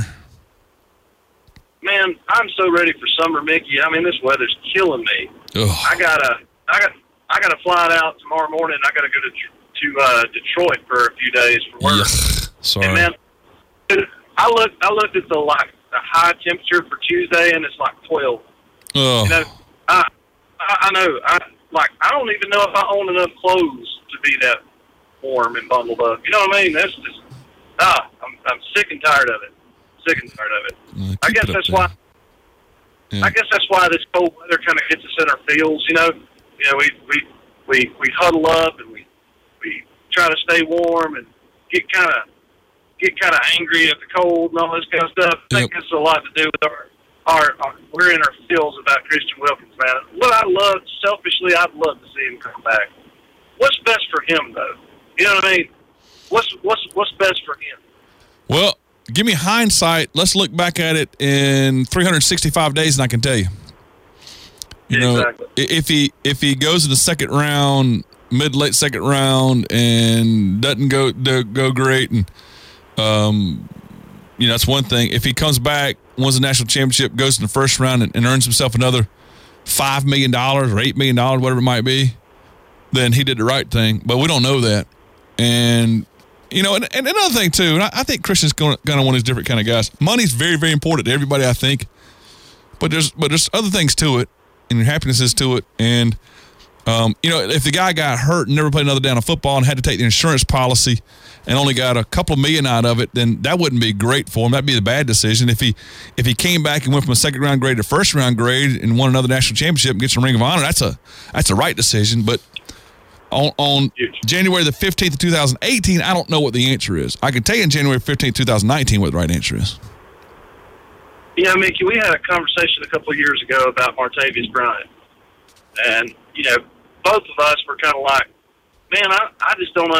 Man, I'm so ready for summer, Mickey. I mean, this weather's killing me. Ugh. I got a flight out tomorrow morning. I got to go to Detroit for a few days for work. Sorry. And man, I looked at the high temperature for Tuesday, and it's like 12. Oh. I know. I don't even know if I own enough clothes to be that warm and bundled up. You know what I mean? That's just I'm sick and tired of it. I guess that's why. Yeah. I guess that's why this cold weather kind of gets us in our feels. We we huddle up and we try to stay warm and get kind of angry at the cold and all this kind of stuff. I think it's a lot to do with our we're in our feels about Christian Wilkins, man. What I love, selfishly, I'd love to see him come back. What's best for him, though? You know what I mean? What's best for him? Well, give me hindsight. Let's look back at it in 365 days, and I can tell you. You know, exactly. If he goes in the second round, mid-late second round, and doesn't go great, and that's one thing. If he comes back, wins the national championship, goes in the first round, and earns himself another $5 million or $8 million, whatever it might be, then he did the right thing. But we don't know that. And, and another thing, too, and I think Christian's going to one of these different kind of guys. Money's very, very important to everybody, I think. But there's other things to it, and your happiness is to it. And, if the guy got hurt and never played another down of football and had to take the insurance policy and only got a couple of million out of it, then that wouldn't be great for him. That'd be the bad decision. If he came back and went from a second round grade to first round grade and won another national championship and gets a Ring of Honor, that's a right decision. But on January the 15th of 2018, I don't know what the answer is. I can tell you in January 15th, 2019 what the right answer is. Yeah, Mickey, we had a conversation a couple of years ago about Martavis Bryant. And, both of us were kind of like, man, I just don't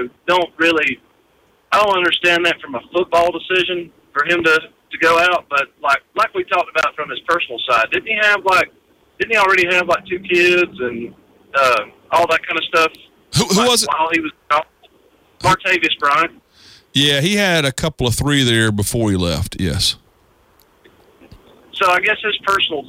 understand that from a football decision for him to go out. But like we talked about from his personal side, didn't he already have like 2 kids and all that kind of stuff? Who was it? While he was out? Martavis Bryant. Yeah, he had a couple of 3 there before he left. Yes. So I guess his personal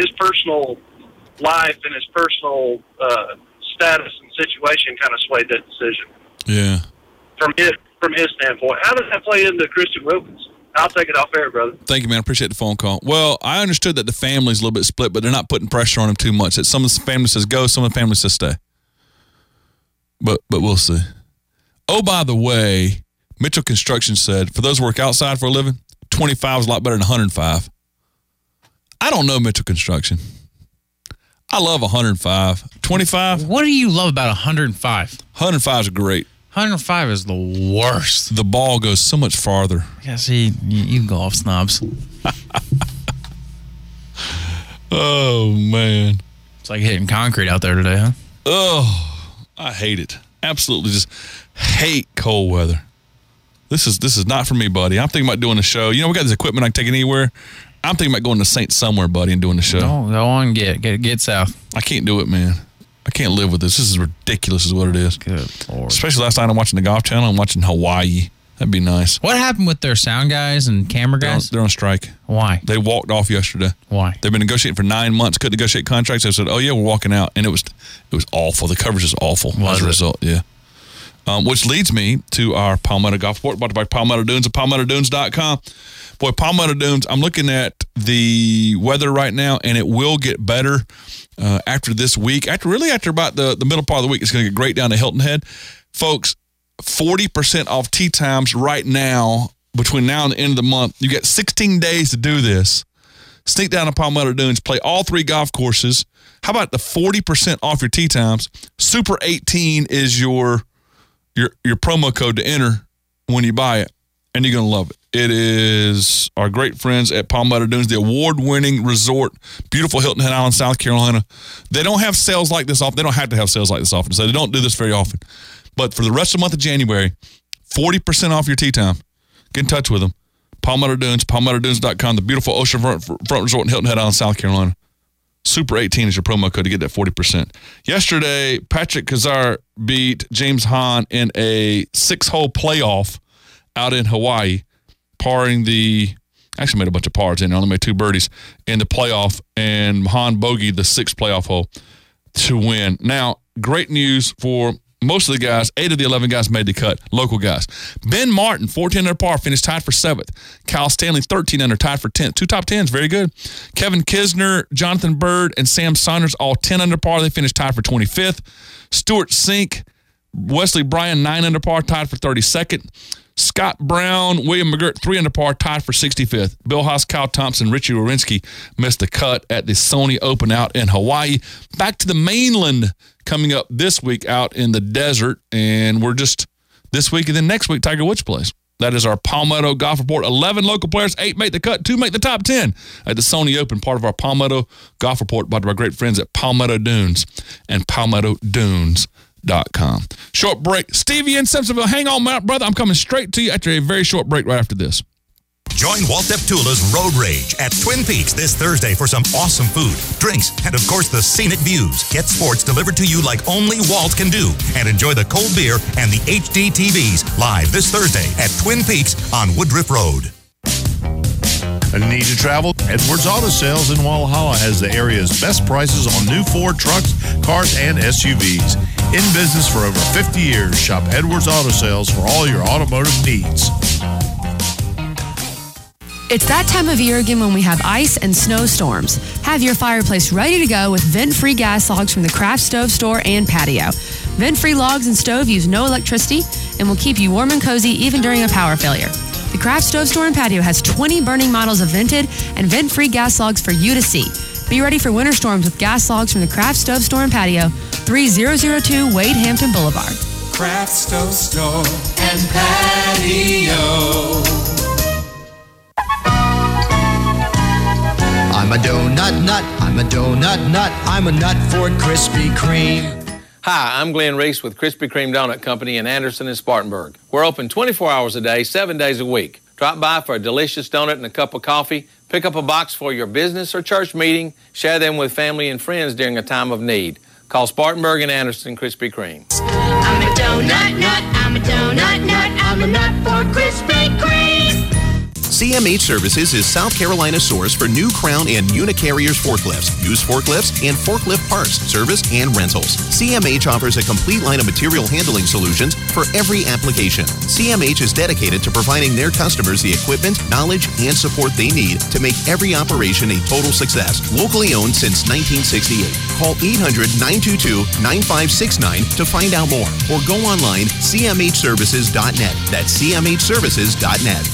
life and his personal status and situation kind of swayed that decision. Yeah. From his standpoint, how does that play into Christian Wilkins? I'll take it off air, brother. Thank you, man. I appreciate the phone call. Well, I understood that the family's a little bit split, but they're not putting pressure on him too much. That some of the family says go, some of the family says stay. But we'll see. Oh, by the way, Mitchell Construction said, for those who work outside for a living, 25 is a lot better than 105. I don't know Mitchell Construction. I love 105. 25? What do you love about 105? 105 is great. 105 is the worst. The ball goes so much farther. Yeah, see, you golf snobs. Oh, man. It's like hitting concrete out there today, huh? Oh, I hate it. Absolutely just hate cold weather. This is not for me, buddy. I'm thinking about doing a show. We got this equipment I can take it anywhere. I'm thinking about going to St. Somewhere, buddy, and doing the show. No, go on, get south. I can't do it, man. I can't live with this. This is ridiculous is what it is. Good Lord. Especially last night I'm watching the Golf Channel. I'm watching Hawaii. That'd be nice. What happened with their sound guys and camera guys? They're on strike. Why? They walked off yesterday. Why? They've been negotiating for 9 months. Couldn't negotiate contracts. They said, oh, yeah, we're walking out. And it was awful. The coverage is awful as a result. Yeah. Which leads me to our Palmetto Golf Report, brought to you by Palmetto Dunes at PalmettoDunes.com. Boy, Palmetto Dunes, I'm looking at the weather right now, and it will get better after this week. After about the middle part of the week, it's going to get great down to Hilton Head. Folks, 40% off tee times right now, between now and the end of the month. You get 16 days to do this. Sneak down to Palmetto Dunes, play all 3 golf courses. How about the 40% off your tee times? Super 18 is your promo code to enter when you buy it, and you're going to love it. It is our great friends at Palmetto Dunes, the award-winning resort, beautiful Hilton Head Island, South Carolina. They don't have sales like this often. They don't have to have sales like this often, so they don't do this very often. But for the rest of the month of January, 40% off your tee time. Get in touch with them. Palmetto Dunes, PalmettoDunes.com, the beautiful oceanfront resort in Hilton Head Island, South Carolina. Super 18 is your promo code to get that 40%. Yesterday, Patrick Kazar beat James Hahn in a 6-hole playoff out in Hawaii, actually made a bunch of pars in. Only made 2 birdies in the playoff, and Hahn bogeyed the 6th playoff hole to win. Now, great news for most of the guys. 8 of the 11 guys made the cut, local guys. Ben Martin, 14 under par, finished tied for 7th. Kyle Stanley, 13 under, tied for 10th. 2 top 10s, very good. Kevin Kisner, Jonathan Bird, and Sam Saunders, all 10 under par. They finished tied for 25th. Stuart Sink, Wesley Bryan, 9 under par, tied for 32nd. Scott Brown, William McGirt, 3 under par, tied for 65th. Bill Haas, Kyle Thompson, Richie Wawrinski missed the cut at the Sony Open out in Hawaii. Back to the mainland coming up this week out in the desert, and we're just this week and then next week Tiger Woods plays. That is our Palmetto Golf Report. 11 local players, 8 make the cut, 2 make the top 10 at the Sony Open, part of our Palmetto Golf Report by our great friends at Palmetto Dunes and PalmettoDunes.com. Short break. Stevie in Simpsonville, hang on, brother. I'm coming straight to you after a very short break right after this. Join Walt Deptula's Road Rage at Twin Peaks this Thursday for some awesome food, drinks, and of course the scenic views. Get sports delivered to you like only Walt can do. And enjoy the cold beer and the HD TVs live this Thursday at Twin Peaks on Woodruff Road. A need to travel? Edwards Auto Sales in Walhalla has the area's best prices on new Ford trucks, cars, and SUVs. In business for over 50 years, shop Edwards Auto Sales for all your automotive needs. It's that time of year again when we have ice and snowstorms. Have your fireplace ready to go with vent-free gas logs from the Craft Stove Store and Patio. Vent-free logs and stove use no electricity and will keep you warm and cozy even during a power failure. The Craft Stove Store and Patio has 20 burning models of vented and vent-free gas logs for you to see. Be ready for winter storms with gas logs from the Craft Stove Store and Patio, 3002 Wade Hampton Boulevard. Craft Stove Store and Patio. I'm a donut nut, I'm a donut nut, I'm a nut for Krispy Kreme. Hi, I'm Glenn Reese with Krispy Kreme Donut Company in Anderson and Spartanburg. We're open 24 hours a day, 7 days a week. Drop by for a delicious donut and a cup of coffee. Pick up a box for your business or church meeting. Share them with family and friends during a time of need. Call Spartanburg and Anderson Krispy Kreme. I'm a donut nut, I'm a donut nut, I'm a nut for Krispy Kreme. CMH Services is South Carolina's source for new Crown and Unicarriers forklifts, used forklifts, and forklift parts, service, and rentals. CMH offers a complete line of material handling solutions for every application. CMH is dedicated to providing their customers the equipment, knowledge, and support they need to make every operation a total success. Locally owned since 1968. Call 800-922-9569 to find out more or go online cmhservices.net. That's cmhservices.net.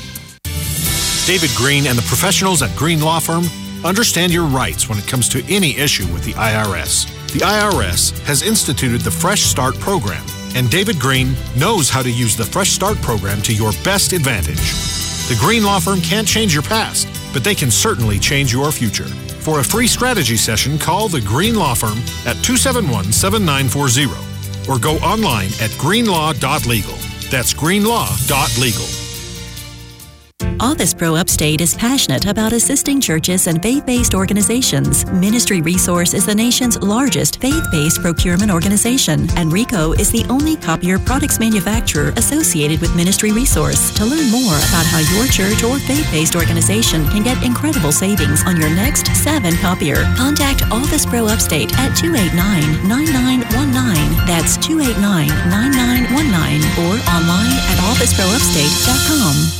David Green and the professionals at Green Law Firm understand your rights when it comes to any issue with the IRS. The IRS has instituted the Fresh Start program, and David Green knows how to use the Fresh Start program to your best advantage. The Green Law Firm can't change your past, but they can certainly change your future. For a free strategy session, call the Green Law Firm at 271-7940 or go online at greenlaw.legal. That's greenlaw.legal. Office Pro Upstate is passionate about assisting churches and faith-based organizations. Ministry Resource is the nation's largest faith-based procurement organization, and RICO is the only copier products manufacturer associated with Ministry Resource. To learn more about how your church or faith-based organization can get incredible savings on your next 7 copier, contact Office Pro Upstate at 289-9919. That's 289-9919 or online at officeproupstate.com.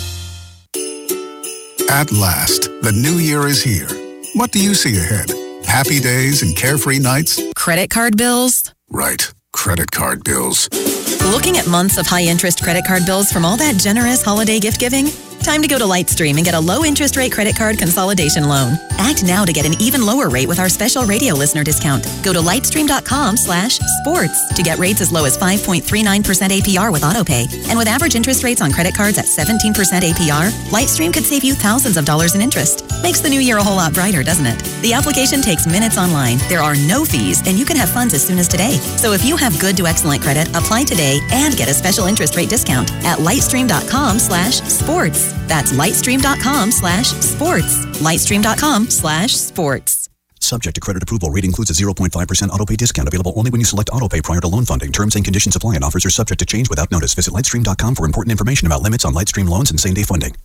At last, the new year is here. What do you see ahead? Happy days and carefree nights? Credit card bills? Right, credit card bills. Looking at months of high-interest credit card bills from all that generous holiday gift-giving? Time to go to Lightstream and get a low-interest rate credit card consolidation loan. Act now to get an even lower rate with our special radio listener discount. Go to lightstream.com/sports to get rates as low as 5.39% APR with AutoPay. And with average interest rates on credit cards at 17% APR, Lightstream could save you thousands of dollars in interest. Makes the new year a whole lot brighter, doesn't it? The application takes minutes online. There are no fees, and you can have funds as soon as today. So if you have good to excellent credit, apply today and get a special interest rate discount at lightstream.com/sports. That's lightstream.com/sports. lightstream.com/sports. Subject to credit approval. Rate includes a 0.5% autopay discount available only when you select autopay prior to loan funding. Terms and conditions apply and offers are subject to change without notice. Visit lightstream.com for important information about limits on Lightstream loans and same-day funding.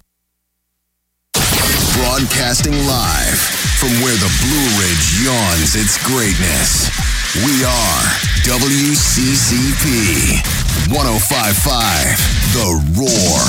Broadcasting live from where the Blue Ridge yawns its greatness. We are WCCP 105.5 The Roar.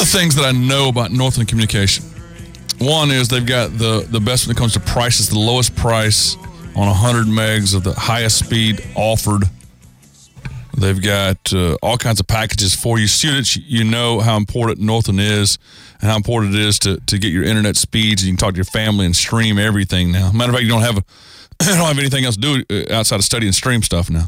things that I know about Northland Communication. One is they've got the best when it comes to prices, the lowest price on 100 megs of the highest speed offered. They've got all kinds of packages for you. Students, you know how important Northland is and how important it is to get your internet speeds. You can talk to your family and stream everything now. Matter of fact, you don't have anything else to do outside of study and stream stuff now.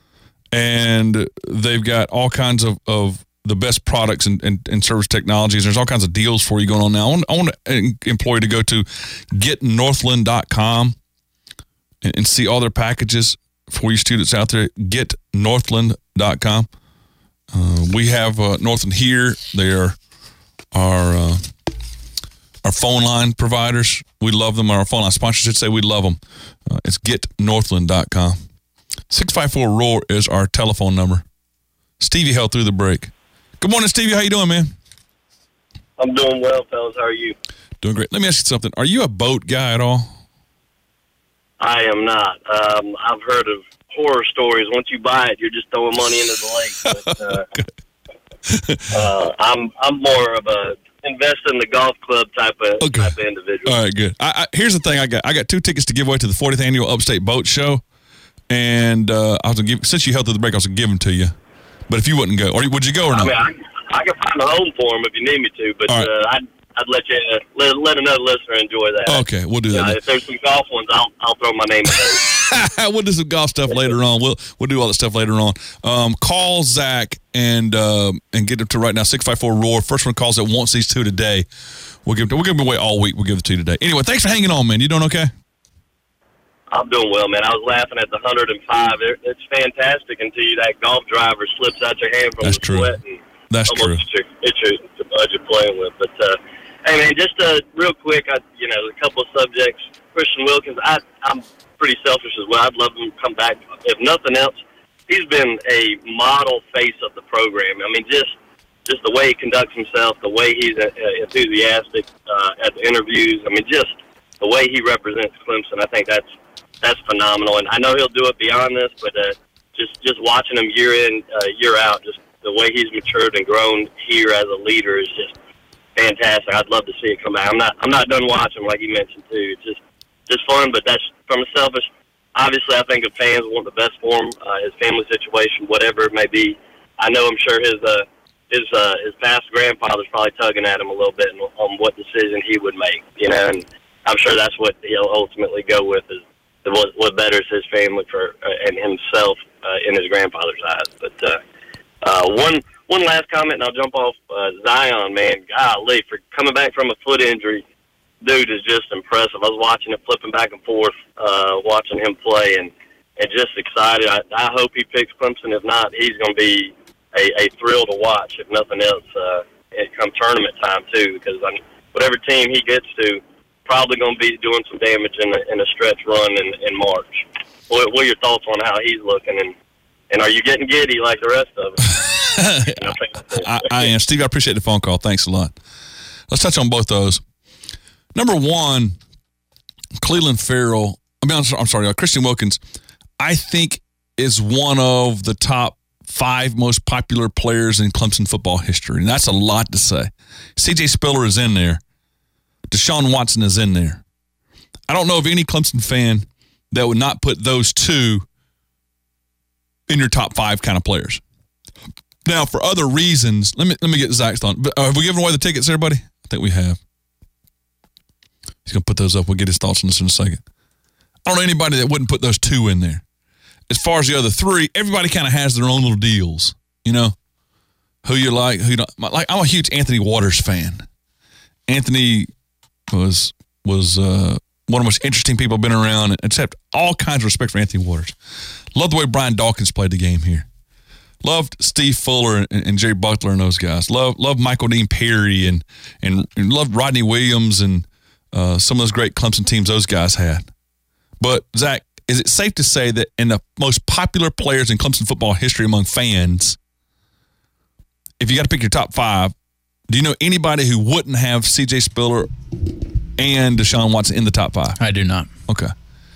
And they've got all kinds of the best products and service technologies. There's all kinds of deals for you going on now. I want an employee to go to getnorthland.com and see all their packages for you students out there. Getnorthland.com. We have Northland here. They are our phone line providers. We love them. Our phone line sponsors should say we love them. It's getnorthland.com. 654-ROAR is our telephone number. Stevie held through the break. Good morning, Stevie. How you doing, man? I'm doing well, fellas. How are you? Doing great. Let me ask you something. Are you a boat guy at all? I am not. I've heard of horror stories. Once you buy it, you're just throwing money into the lake. But, I'm more of a invest in the golf club type of individual. All right, good. Here's the thing. I got 2 tickets to give away to the 40th annual Upstate Boat Show, and I was gonna give. Since you held through the break, I was gonna give them to you. But if you wouldn't go, or would you go or not? I mean, I can find a home for them if you need me to, but right. I'd let you let another listener enjoy that. Okay, we'll do that. If there's some golf ones, I'll throw my name in there. We'll do some golf stuff later on. We'll do all that stuff later on. Call Zach and get him to right now 654-ROAR. First one calls that wants these 2 today. We'll give them away all week. We'll give the 2 today. Anyway, thanks for hanging on, man. You doing okay? I'm doing well, man. I was laughing at the 105. It's fantastic until that golf driver slips out your hand from the sweat. And that's true. It's your budget playing with. But, hey, man, just real quick, a couple of subjects. Christian Wilkins, I'm pretty selfish as well. I'd love him to come back. If nothing else, he's been a model face of the program. I mean, just the way he conducts himself, the way he's enthusiastic at the interviews. I mean, just the way he represents Clemson. I think that's phenomenal. And I know he'll do it beyond this, but just watching him year in, year out, just the way he's matured and grown here as a leader is just fantastic. I'd love to see it come back. I'm not done watching, like you mentioned too. It's just fun, but that's from a selfish. Obviously, I think the fans want the best for him, his family situation, whatever it may be. I'm sure his past grandfather's probably tugging at him a little bit on what decision he would make, and I'm sure that's what he'll ultimately go with is what betters his family and himself in his grandfather's eyes. But one last comment, and I'll jump off Zion, man. Golly, for coming back from a foot injury, dude is just impressive. I was watching it, flipping back and forth, watching him play, and just excited. I hope he picks Clemson. If not, he's going to be a thrill to watch, if nothing else, come tournament time, too, because whatever team he gets to, probably going to be doing some damage in a stretch run in March. What are your thoughts on how he's looking, and are you getting giddy like the rest of us? I am. Steve, I appreciate the phone call. Thanks a lot. Let's touch on both those. Number one, Clelin Ferrell. I'm sorry, Christian Wilkins, I think is one of the top 5 most popular players in Clemson football history, and that's a lot to say. C.J. Spiller is in there. Deshaun Watson is in there. I don't know of any Clemson fan that would not put those 2 in your top 5 kind of players. Now, for other reasons, let me get Zach's thought. Have we given away the tickets, everybody? I think we have. He's going to put those up. We'll get his thoughts on this in a second. I don't know anybody that wouldn't put those 2 in there. As far as the other 3, everybody kind of has their own little deals, who you like, who you don't. Like, I'm a huge Anthony Waters fan. Anthony was one of the most interesting people I've been around, except all kinds of respect for Anthony Waters. Love the way Brian Dawkins played the game here. Loved Steve Fuller and Jerry Butler and those guys. Loved Michael Dean Perry and loved Rodney Williams and some of those great Clemson teams those guys had. But, Zach, is it safe to say that in the most popular players in Clemson football history among fans, if you got to pick your top 5, do you know anybody who wouldn't have C.J. Spiller and Deshaun Watson in the top 5? I do not. Okay.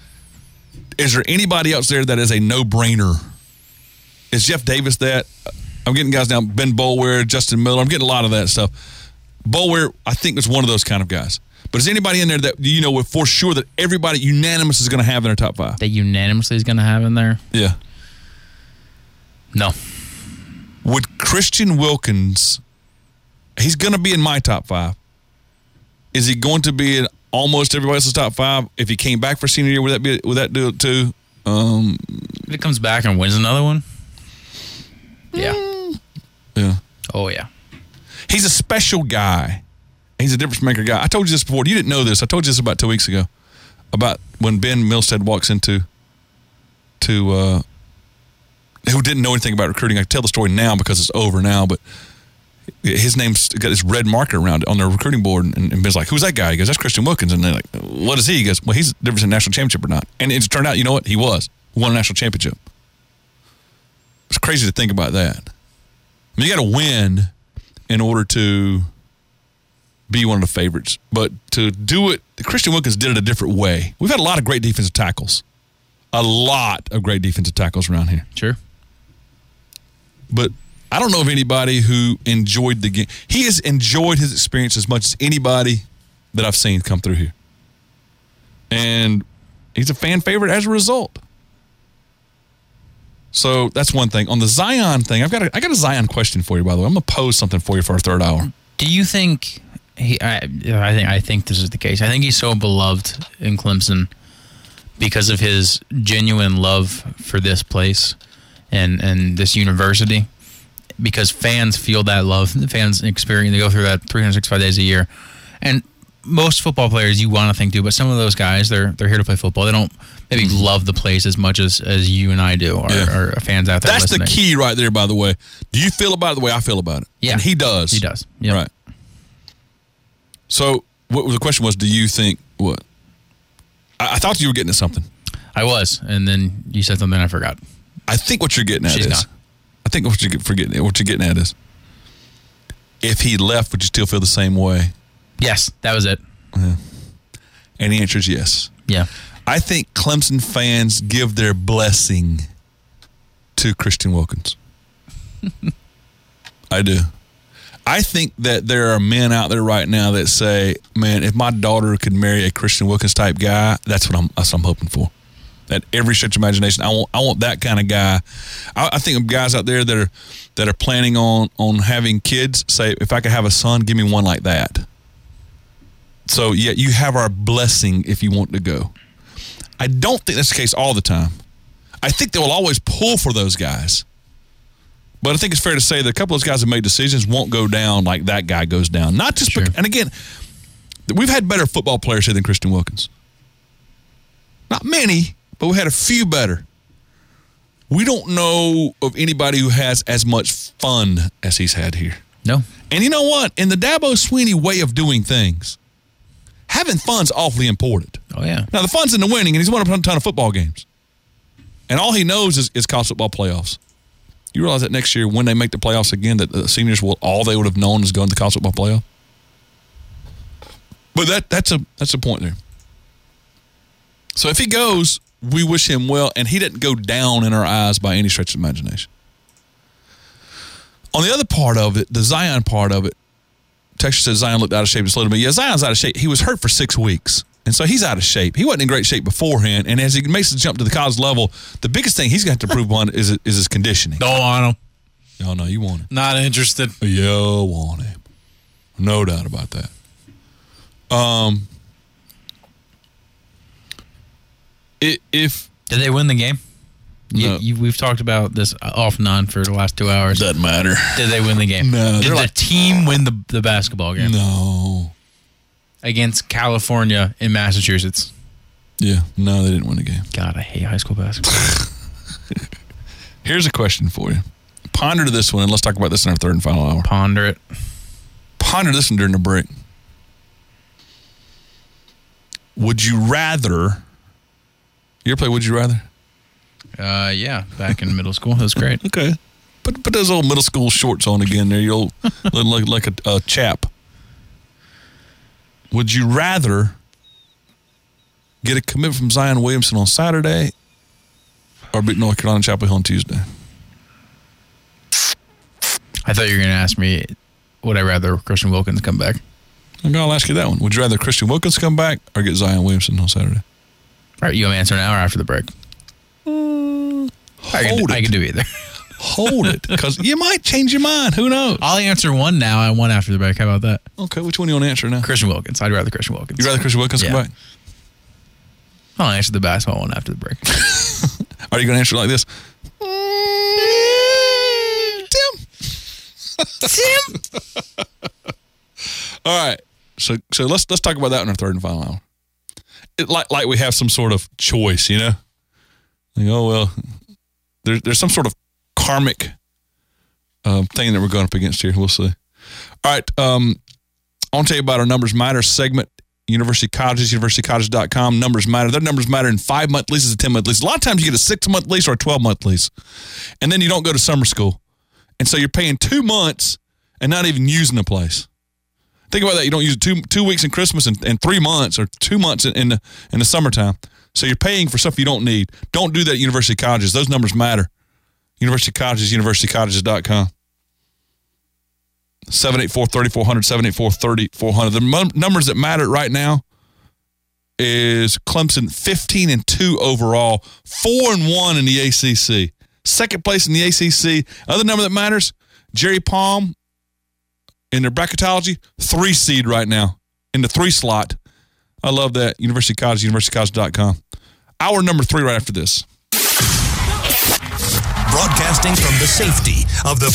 Is there anybody else there that is a no-brainer? Is Jeff Davis that? I'm getting guys now, Ben Boulware, Justin Miller. I'm getting a lot of that stuff. Boulware, I think, is one of those kind of guys. But is anybody in there that you know for sure that everybody unanimous is going to have in their top 5? That unanimously is going to have in there? Yeah. No. Would Christian Wilkins, he's going to be in my top 5. Is he going to be in almost everybody else's top 5? If he came back for senior year, would that do it too? If it comes back and wins another one? Yeah. Yeah. Oh, yeah. He's a special guy. He's a difference maker guy. I told you this before. You didn't know this. I told you this about 2 weeks ago. About when Ben Milstead walks into who didn't know anything about recruiting. I can tell the story now because it's over now, but his name's got this red marker around it on the recruiting board, and Ben's like, who's that guy? He goes, that's Christian Wilkins. And they're like, what is he? He goes, well, he's the difference in national championship or not. And it turned out, you know what? He won a national championship. It's crazy to think about that. I mean, you got to win in order to be one of the favorites. But to do it, Christian Wilkins did it a different way. We've had a lot of great defensive tackles. A lot of great defensive tackles around here. Sure. But I don't know of anybody who enjoyed the game. He has enjoyed his experience as much as anybody that I've seen come through here. And he's a fan favorite as a result. So that's one thing. On the Zion thing, I got a Zion question for you, by the way. I'm going to pose something for you for our third hour. Do you think I think this is the case. I think he's so beloved in Clemson because of his genuine love for this place and this university. Because fans feel that love. The fans experience, they go through that 365 days a year. And most football players you want to think do, but some of those guys, they're here to play football. They don't maybe love the place as much as you and I do, or fans out there That's listening. the key right there, by the way. Do you feel about it the way I feel about it? Yeah. And he does. He does. Yep. Right. So what the question was, do you think what? I thought you were getting at something. I was, and then you said something I forgot. I think what you're getting at She's is, gone. I think what you're getting at is, if he left, would you still feel the same way? Yes, that was it. Yeah. And the answer is yes. Yeah. I think Clemson fans give their blessing to Christian Wilkins. I do. I think that there are men out there right now that say, man, if my daughter could marry a Christian Wilkins type guy, that's what I'm hoping for. At every stretch of imagination, I want that kind of guy. I think of guys out there that are planning on having kids say, if I could have a son, give me one like that. So yeah, you have our blessing if you want to go. I don't think that's the case all the time. I think they will always pull for those guys. But I think it's fair to say that a couple of those guys that made decisions won't go down like that guy goes down. Not just and again, we've had better football players here than Christian Wilkins. Not many, but we had a few better. We don't know of anybody who has as much fun as he's had here. No. And you know what? In the Dabo Swinney way of doing things, having fun's awfully important. Oh, yeah. Now, the fun's in the winning, and he's won a ton of football games. And all he knows is college football playoffs. You realize that next year, when they make the playoffs again, that the seniors all they would have known is going to the college football playoff. But that's a point there. So if he goes, we wish him well, and he didn't go down in our eyes by any stretch of imagination. On the other part of it, the Zion part of it, Texas says Zion looked out of shape just a little bit. Yeah, Zion's out of shape. He was hurt for 6 weeks, and so he's out of shape. He wasn't in great shape beforehand, and as he makes the jump to the college level, the biggest thing he's got to prove on is his conditioning. Don't want him. Oh, no, you want him. Not interested. You want him. No doubt about that. If did they win the game? No. We've talked about this off and on for the last 2 hours. Doesn't matter. Did they win the game? No. Did the team win the basketball game? No. Against California in Massachusetts. Yeah. No, they didn't win the game. God, I hate high school basketball. Here's a question for you. Ponder this one, and let's talk about this in our third and final hour. Ponder it. Ponder this one during the break. Would you rather... You ever play Would You Rather? Yeah, back in middle school. That was great. Okay. Put those old middle school shorts on again there. You'll look like a chap. Would you rather get a commitment from Zion Williamson on Saturday or beat North Carolina Chapel Hill on Tuesday? I thought you were going to ask me would I rather Christian Wilkins come back? I'll ask you that one. Would you rather Christian Wilkins come back or get Zion Williamson on Saturday? All right, you want to answer now or after the break? I can do either. Hold it, because you might change your mind. Who knows? I'll answer one now and one after the break. How about that? Okay, which one do you want to answer now? Christian Wilkins. I'd rather Christian Wilkins. You'd rather Christian Wilkins come back? I'll answer the basketball one after the break. Are you going to answer like this? Tim. All right. So let's talk about that in our third and final hour. Like we have some sort of choice, you know? Like, oh, well, there's some sort of karmic thing that we're going up against here. We'll see. All right. I want to tell you about our Numbers Matter segment. University Colleges, universitycollege.com. Numbers matter. Their numbers matter in 5-month leases, a 10-month lease. A lot of times you get a 6-month lease or a 12-month lease, and then you don't go to summer school. And so you're paying 2 months and not even using the place. Think about that. You don't use it 2 weeks in Christmas and 3 months or 2 months in the summertime. So you're paying for stuff you don't need. Don't do that at University Colleges. Those numbers matter. University Colleges, universitycolleges.com. 784-3400, 784-3400. The numbers that matter right now is Clemson 15-2 overall, 4-1 in the ACC. Second place in the ACC. Other number that matters, Jerry Palm in their bracketology, 3 seed right now in the 3 slot. I love that. University College, universitycollege.com. Hour number 3 right after this. Broadcasting from the safety of the